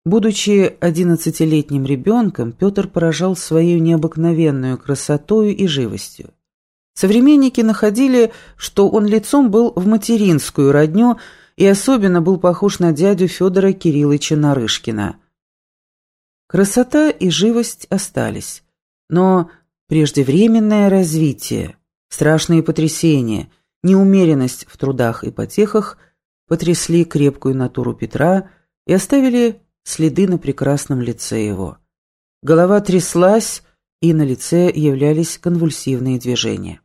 Будучи 11-летним ребенком, Петр поражал своей необыкновенную красотою и живостью. Современники находили, что он лицом был в материнскую родню и особенно был похож на дядю Федора Кирилловича Нарышкина. Красота и живость остались, но преждевременное развитие, страшные потрясения, неумеренность в трудах и потехах потрясли крепкую натуру Петра и оставили следы на прекрасном лице его. Голова тряслась, и на лице являлись конвульсивные движения.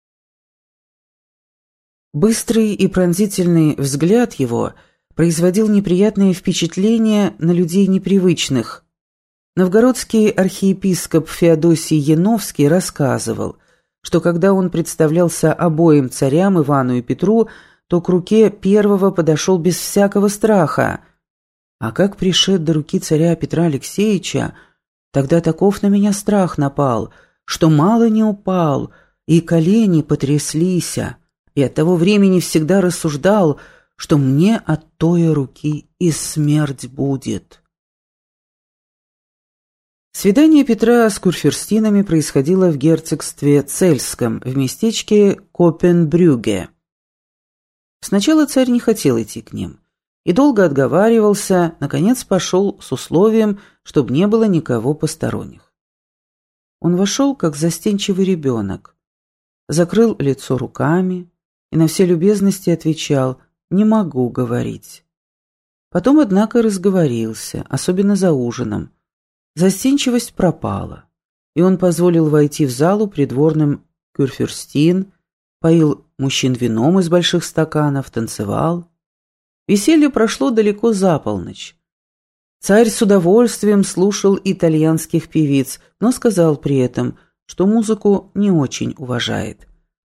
Быстрый и пронзительный взгляд его производил неприятное впечатление на людей непривычных. Новгородский архиепископ Феодосий Яновский рассказывал, что когда он представлялся обоим царям, Ивану и Петру, то к руке первого подошел без всякого страха, а как пришед до руки царя Петра Алексеевича, тогда таков на меня страх напал, что мало не упал, и колени потряслися, и от того времени всегда рассуждал, что мне от той руки и смерть будет. Свидание Петра с курфюрстинами происходило в герцогстве Цельском, в местечке Копенбрюгге. Сначала царь не хотел идти к ним и долго отговаривался, наконец пошел с условием, чтобы не было никого посторонних. Он вошел, как застенчивый ребенок, закрыл лицо руками и на все любезности отвечал: «Не могу говорить». Потом, однако, разговорился, особенно за ужином. Застенчивость пропала, и он позволил войти в залу придворным курфюрстин, поил мужчин вином из больших стаканов, танцевал. Веселье прошло далеко за полночь. Царь с удовольствием слушал итальянских певиц, но сказал при этом, что музыку не очень уважает.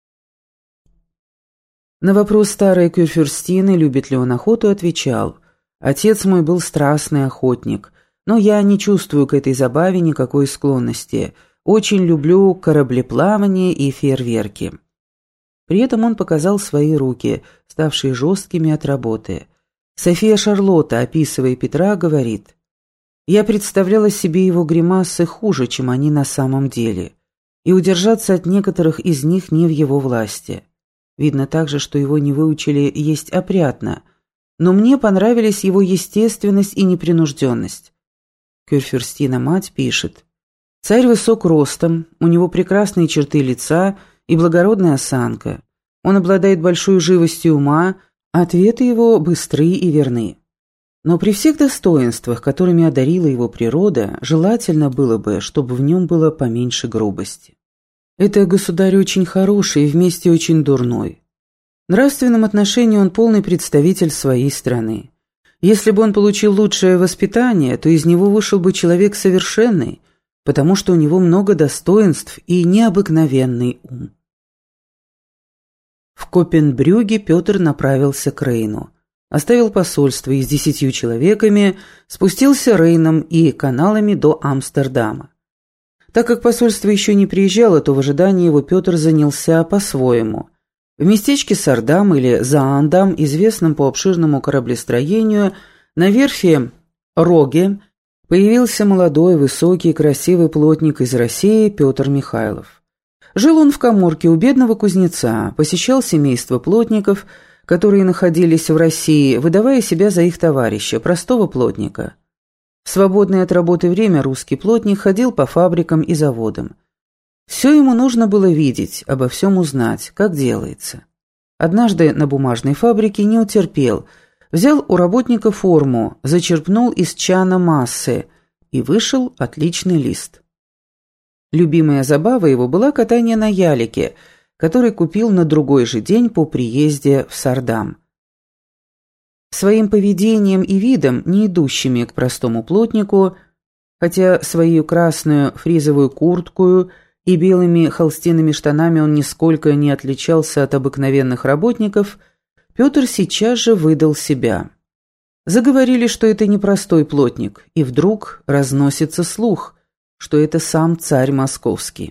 На вопрос старой курфюрстины, любит ли он охоту, отвечал: «Отец мой был страстный охотник, но я не чувствую к этой забаве никакой склонности. Очень люблю кораблеплавание и фейерверки». При этом он показал свои руки, ставшие жесткими от работы. София Шарлотта, описывая Петра, говорит: «Я представляла себе его гримасы хуже, чем они на самом деле, и удержаться от некоторых из них не в его власти. Видно также, что его не выучили есть опрятно, но мне понравились его естественность и непринужденность». Курфюрстина-мать пишет: «Царь высок ростом, у него прекрасные черты лица и благородная осанка. Он обладает большой живостью ума, ответы его быстры и верны. Но при всех достоинствах, которыми одарила его природа, желательно было бы, чтобы в нем было поменьше грубости. Это государь очень хороший и вместе очень дурной. В нравственном отношении он полный представитель своей страны. Если бы он получил лучшее воспитание, то из него вышел бы человек совершенный, потому что у него много достоинств и необыкновенный ум». В Копенбрюгге Петр направился к Рейну, оставил посольство и с 10 человеками спустился Рейном и каналами до Амстердама. Так как посольство еще не приезжало, то в ожидании его Петр занялся по-своему. В местечке Сардам или Заандам, известном по обширному кораблестроению, на верфи Роге появился молодой, высокий, красивый плотник из России Петр Михайлов. Жил он в каморке у бедного кузнеца, посещал семейство плотников, которые находились в России, выдавая себя за их товарища, простого плотника. В свободное от работы время русский плотник ходил по фабрикам и заводам. Все ему нужно было видеть, обо всем узнать, как делается. Однажды на бумажной фабрике не утерпел, взял у работника форму, зачерпнул из чана массы, и вышел отличный лист. Любимая забава его была катание на ялике, который купил на другой же день по приезде в Сардам. Своим поведением и видом, не идущими к простому плотнику, хотя свою красную фризовую куртку и белыми холстинными штанами он нисколько не отличался от обыкновенных работников, Петр сейчас же выдал себя. Заговорили, что это непростой плотник, и вдруг разносится слух, что это сам царь московский.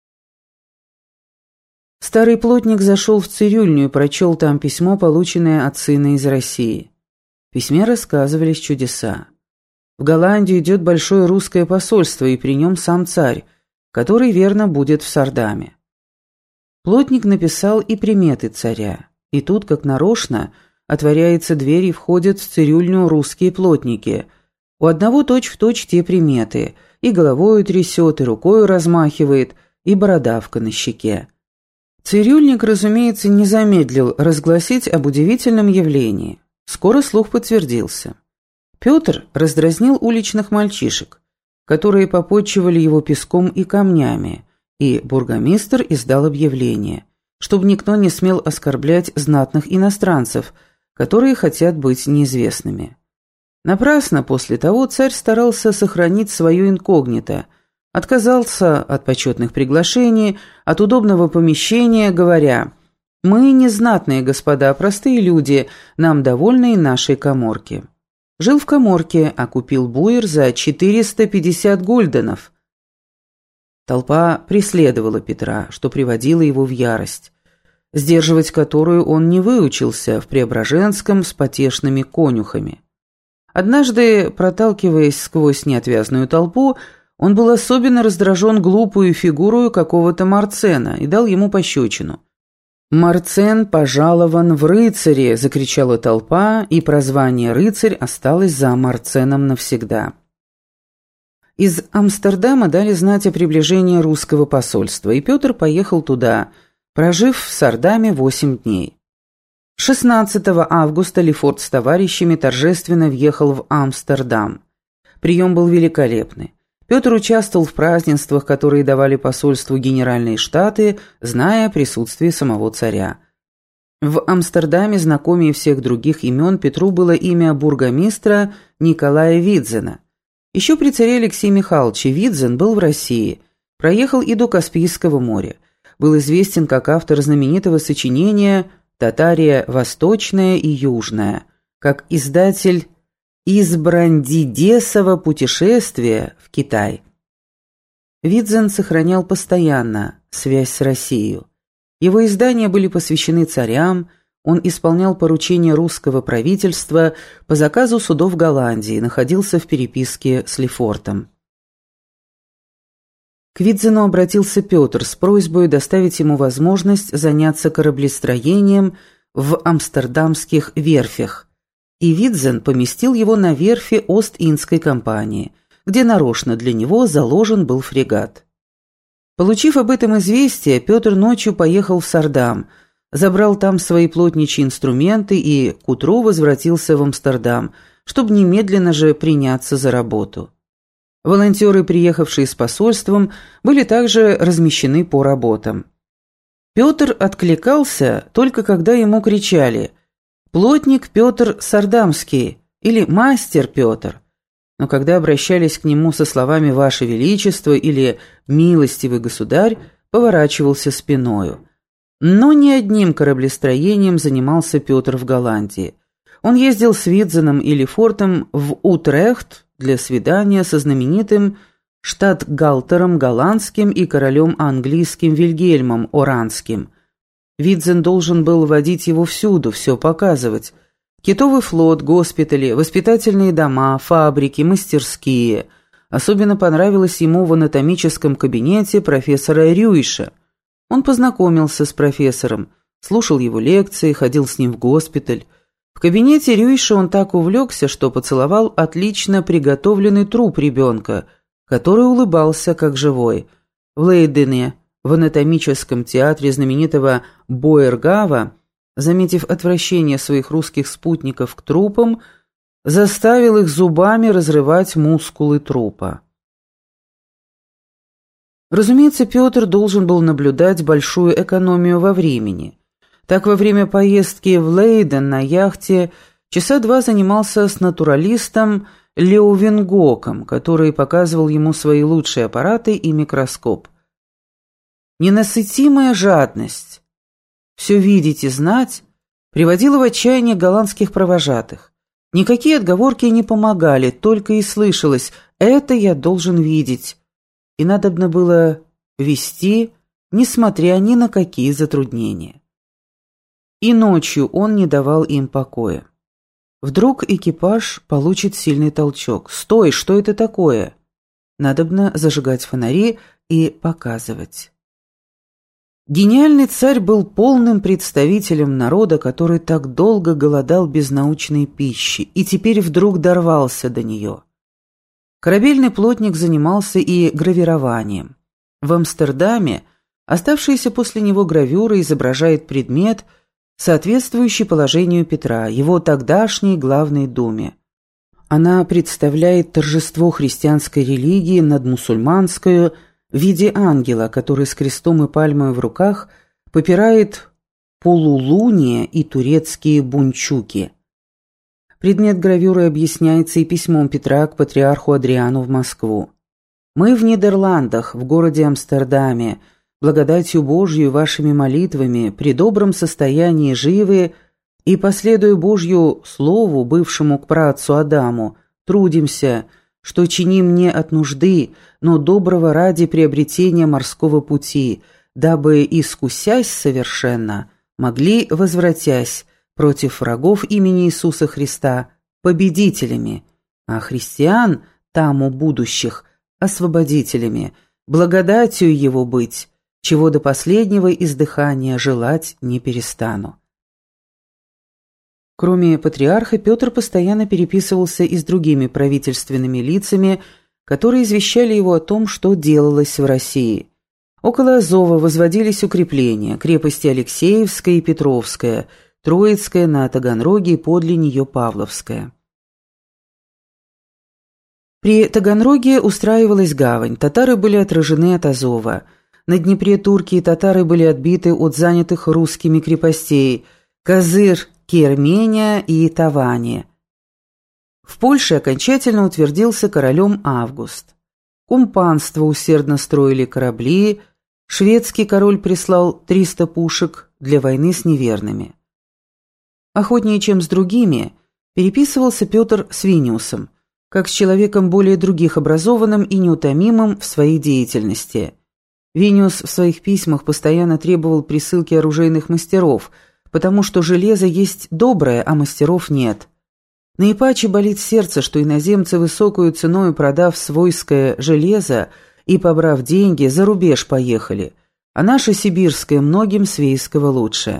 Старый плотник зашел в цирюльню и прочел там письмо, полученное от сына из России. В письме рассказывались чудеса. В Голландию идет большое русское посольство, и при нем сам царь, который верно будет в Сардаме. Плотник написал и приметы царя, и тут, как нарочно, отворяется дверь и входят в цирюльню русские плотники. У одного точь-в-точь те приметы, и головою трясет, и рукою размахивает, и бородавка на щеке. Цирюльник, разумеется, не замедлил разгласить об удивительном явлении. Скоро слух подтвердился. Петр раздразнил уличных мальчишек, которые попотчевали его песком и камнями, и бургомистр издал объявление, чтобы никто не смел оскорблять знатных иностранцев, которые хотят быть неизвестными. Напрасно после того царь старался сохранить свое инкогнито, отказался от почетных приглашений, от удобного помещения, говоря: «Мы не знатные господа, а простые люди, нам довольны и нашей каморки». Жил в каморке, а купил буер за 450 гульденов. Толпа преследовала Петра, что приводило его в ярость, сдерживать которую он не выучился в Преображенском с потешными конюхами. Однажды, проталкиваясь сквозь неотвязную толпу, он был особенно раздражен глупую фигурою какого-то Марцена и дал ему пощечину. «Марцен пожалован в рыцари!» – закричала толпа, и прозвание «рыцарь» осталось за Марценом навсегда. Из Амстердама дали знать о приближении русского посольства, и Петр поехал туда, прожив в Сардаме 8 дней. 16 августа Лефорт с товарищами торжественно въехал в Амстердам. Прием был великолепный. Петр участвовал в празднествах, которые давали посольству Генеральные Штаты, зная о присутствии самого царя. В Амстердаме, знакомее всех других имен, Петру было имя бургомистра Николая Видзена. Еще при царе Алексее Михайловиче Видзен был в России, проехал и до Каспийского моря, был известен как автор знаменитого сочинения «Татария Восточная и Южная», как издатель «Избрандидесова путешествия в Китай». Видзен сохранял постоянно связь с Россией. Его издания были посвящены царям, он исполнял поручения русского правительства по заказу судов Голландии, находился в переписке с Лефортом. К Видзену обратился Петр с просьбой доставить ему возможность заняться кораблестроением в амстердамских верфях, и Видзен поместил его на верфи Ост-Индской компании, где нарочно для него заложен был фрегат. Получив об этом известие, Петр ночью поехал в Сардам, забрал там свои плотничьи инструменты и к утру возвратился в Амстердам, чтобы немедленно же приняться за работу. Волонтеры, приехавшие с посольством, были также размещены по работам. Петр откликался только когда ему кричали «Плотник Петр Сардамский» или «Мастер Петр». Но когда обращались к нему со словами «Ваше Величество» или «Милостивый государь», поворачивался спиною. Но не одним кораблестроением занимался Петр в Голландии. Он ездил с Видзеном и Лефортом в Утрехт для свидания со знаменитым штатгалтером голландским и королем английским Вильгельмом Оранским. Видзен должен был водить его всюду, все показывать. Китовый флот, госпитали, воспитательные дома, фабрики, мастерские. Особенно понравилось ему в анатомическом кабинете профессора Рюйша. Он познакомился с профессором, слушал его лекции, ходил с ним в госпиталь. В кабинете Рюйша он так увлекся, что поцеловал отлично приготовленный труп ребенка, который улыбался как живой. В Лейдене, в анатомическом театре знаменитого Боергава, заметив отвращение своих русских спутников к трупам, заставил их зубами разрывать мускулы трупа. Разумеется, Петр должен был наблюдать большую экономию во времени. Так, во время поездки в Лейден на яхте часа 2 занимался с натуралистом Леувенгоком, который показывал ему свои лучшие аппараты и микроскоп. Ненасытимая жадность, все видеть и знать, приводила в отчаяние голландских провожатых. Никакие отговорки не помогали, только и слышалось «это я должен видеть», и надобно было вести, несмотря ни на какие затруднения. И ночью он не давал им покоя. Вдруг экипаж получит сильный толчок. «Стой! Что это такое?» Надобно зажигать фонари и показывать. Гениальный царь был полным представителем народа, который так долго голодал без научной пищи, и теперь вдруг дорвался до нее. Корабельный плотник занимался и гравированием. В Амстердаме оставшаяся после него гравюра изображает предмет, соответствующий положению Петра, его тогдашней главной думе. Она представляет торжество христианской религии над мусульманской в виде ангела, который с крестом и пальмой в руках попирает полулуние и турецкие бунчуки. Предмет гравюры объясняется и письмом Петра к патриарху Адриану в Москву. «Мы в Нидерландах, в городе Амстердаме, благодатью Божью и вашими молитвами, при добром состоянии живы и, последуя Божью слову, бывшему к праотцу Адаму, трудимся, что чиним не от нужды, но доброго ради приобретения морского пути, дабы, искусясь совершенно, могли, возвратясь против врагов имени Иисуса Христа, победителями, а христиан, таму будущих, освободителями, благодатью его быть, чего до последнего издыхания желать не перестану». Кроме патриарха, Петр постоянно переписывался и с другими правительственными лицами, которые извещали его о том, что делалось в России. Около Азова возводились укрепления, крепости Алексеевская и Петровская, Троицкая на Таганроге и подле нее Павловская. При Таганроге устраивалась гавань, татары были отражены от Азова. На Днепре турки и татары были отбиты от занятых русскими крепостей Козыр, Кермения и Таване. В Польше окончательно утвердился королем Август. Кумпанство усердно строили корабли, шведский король прислал 300 пушек для войны с неверными. Охотнее, чем с другими, переписывался Петр с Виниусом, как с человеком более других образованным и неутомимым в своей деятельности. Виниус в своих письмах постоянно требовал присылки оружейных мастеров, потому что железо есть доброе, а мастеров нет. Наипаче болит сердце, что иноземцы высокую ценою, продав свойское железо и побрав деньги, за рубеж поехали, а наше сибирское многим свейского лучше.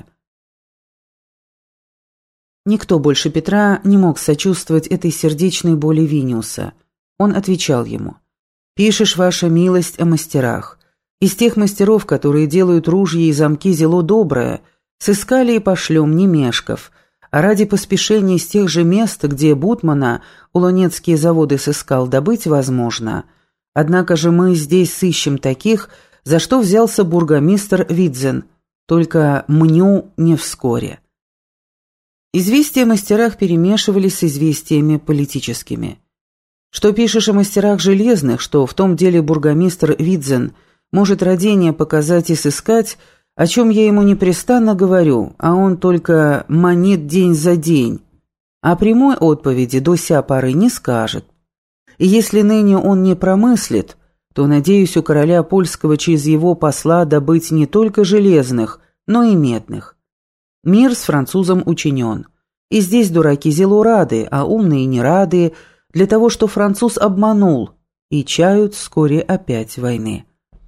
Никто больше Петра не мог сочувствовать этой сердечной боли Виниуса. Он отвечал ему: «Пишешь, ваша милость, о мастерах. Из тех мастеров, которые делают ружья и замки зело доброе, сыскали и пошлем, не мешков, а ради поспешения из тех же мест, где Бутмана улонецкие заводы сыскал, добыть возможно. Однако же мы здесь сыщем таких, за что взялся бургомистр Видзен, только мню не вскоре». Известия о мастерах перемешивались с известиями политическими. Что пишешь о мастерах железных, что в том деле бургомистр Видзен может родение показать и сыскать, о чем я ему непрестанно говорю, а он только манит день за день, а прямой отповеди до ся поры не скажет. И если ныне он не промыслит, то, надеюсь, у короля польского через его посла добыть не только железных, но и медных. Мир с французом учинен, и здесь дураки зелу рады, а умные не рады, для того, что француз обманул, и чают вскоре опять войны.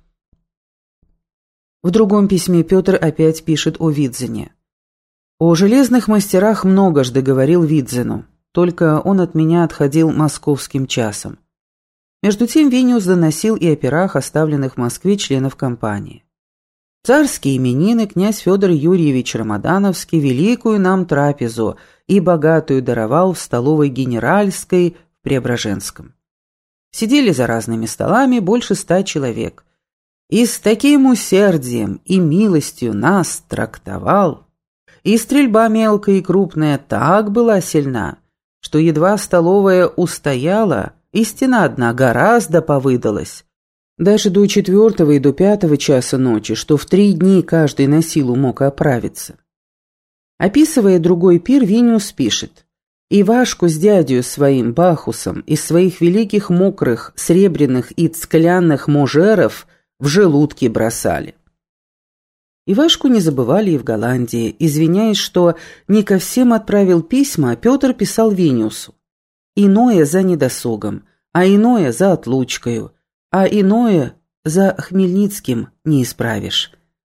В другом письме Петр опять пишет о Видзене. «О железных мастерах многожды говорил Видзену, только он от меня отходил московским часом». Между тем Виниус доносил и о пирах, оставленных в Москве членов компании. «Царские именины князь Федор Юрьевич Рамадановский великую нам трапезу и богатую даровал в столовой генеральской в Преображенском. Сидели за разными столами больше 100 человек. И с таким усердием и милостью нас трактовал, и стрельба мелкая и крупная так была сильна, что едва столовая устояла, и стена одна гораздо повыдалась, даже до 4 и до 5 часа ночи, что в 3 дни каждый на силу мог оправиться». Описывая другой пир, Виниус пишет: «Ивашку с дядью своим Бахусом из своих великих мокрых, сребряных и цклянных можеров в желудки бросали». Ивашку не забывали и в Голландии. Извиняясь, что не ко всем отправил письма, Петр писал Вениусу. Иное за недосугом, а иное за отлучкою, а иное за Хмельницким не исправишь.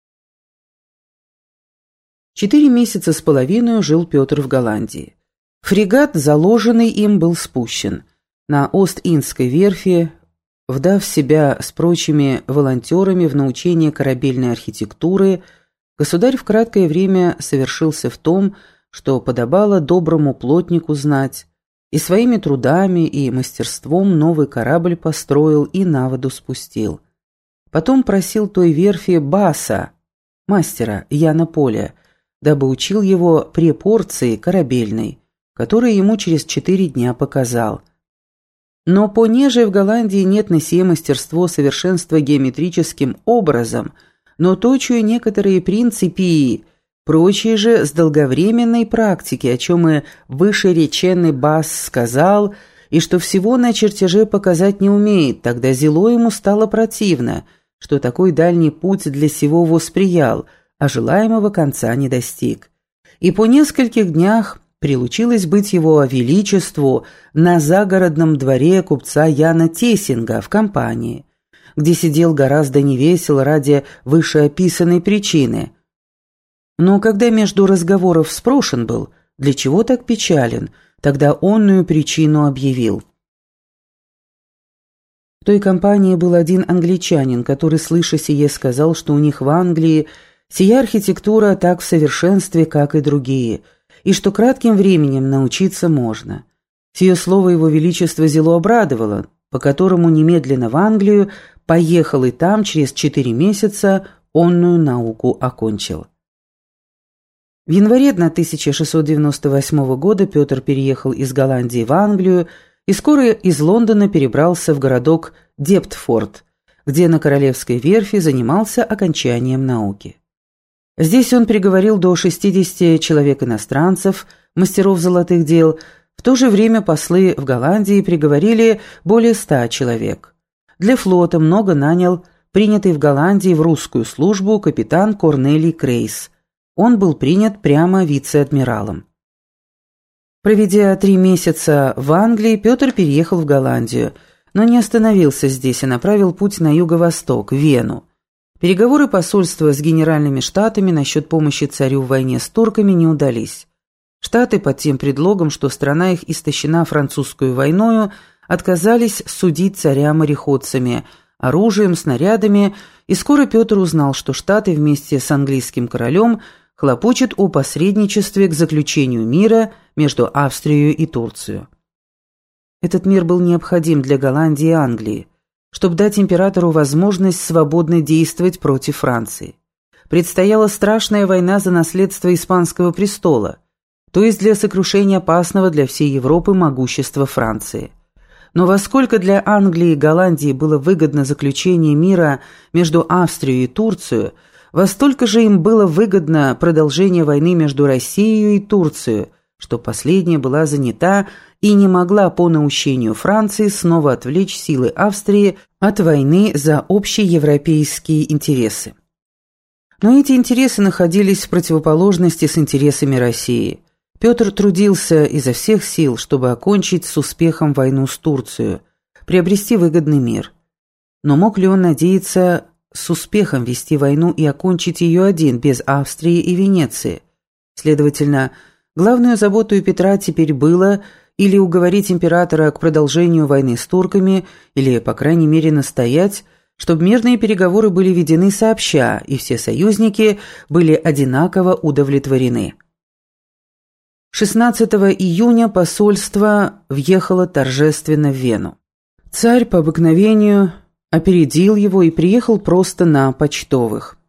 4 месяца с половиной жил Петр в Голландии. Фрегат, заложенный им, был спущен. На Ост-Индской верфи, вдав себя с прочими волонтерами в научение корабельной архитектуры, государь в краткое время совершился в том, что подобало доброму плотнику знать, и своими трудами и мастерством новый корабль построил и на воду спустил. Потом просил той верфи Баса, мастера Яна Поля, дабы учил его препорции корабельной, которые ему через 4 дня показал. Но понеже в Голландии нет на сие мастерство совершенства геометрическим образом, но точую некоторые принципии, прочие же с долговременной практики, о чем и вышереченный Бас сказал, и что всего на чертеже показать не умеет, тогда зело ему стало противно, что такой дальний путь для сего восприял, а желаемого конца не достиг. И по нескольких днях прилучилось быть его величеству на загородном дворе купца Яна Тессинга в компании, где сидел гораздо невесело ради вышеописанной причины. Но когда между разговоров спрошен был, для чего так печален, тогда онную причину объявил. В той компании был один англичанин, который, слыша сие, сказал, что у них в Англии сия архитектура так в совершенстве, как и другие, и что кратким временем научиться можно. Сие слово его величество зело обрадовало, по которому немедленно в Англию поехал и там через 4 месяца онную науку окончил. В январе 1698 года Петр переехал из Голландии в Англию и скоро из Лондона перебрался в городок Дептфорд, где на Королевской верфи занимался окончанием науки. Здесь он приговорил до 60 человек-иностранцев, мастеров золотых дел, в то же время послы в Голландии приговорили более 100 человек. Для флота много нанял принятый в Голландии в русскую службу капитан Корнелий Крейс. Он был принят прямо вице-адмиралом. Проведя 3 месяца в Англии, Петр переехал в Голландию, но не остановился здесь и направил путь на юго-восток, в Вену. Переговоры посольства с генеральными штатами насчет помощи царю в войне с турками не удались. Штаты под тем предлогом, что страна их истощена французскую войною, отказались судить царя мореходцами, оружием, снарядами, и скоро Петр узнал, что Штаты вместе с английским королем хлопочут о посредничестве к заключению мира между Австрией и Турцией. Этот мир был необходим для Голландии и Англии, чтобы дать императору возможность свободно действовать против Франции. Предстояла страшная война за наследство испанского престола, то есть для сокрушения опасного для всей Европы могущества Франции. Но восколько для Англии и Голландии было выгодно заключение мира между Австрией и Турцией, востолько же им было выгодно продолжение войны между Россией и Турцией, что последняя была занята и не могла по наущению Франции снова отвлечь силы Австрии от войны за общие европейские интересы. Но эти интересы находились в противоположности с интересами России. Петр трудился изо всех сил, чтобы окончить с успехом войну с Турцией, приобрести выгодный мир. Но мог ли он надеяться с успехом вести войну и окончить ее один, без Австрии и Венеции? Следовательно, главную заботу Петра теперь было или уговорить императора к продолжению войны с турками, или, по крайней мере, настоять, чтобы мирные переговоры были ведены сообща, и все союзники были одинаково удовлетворены. 16 июня посольство въехало торжественно в Вену. Царь по обыкновению опередил его и приехал просто на почтовых.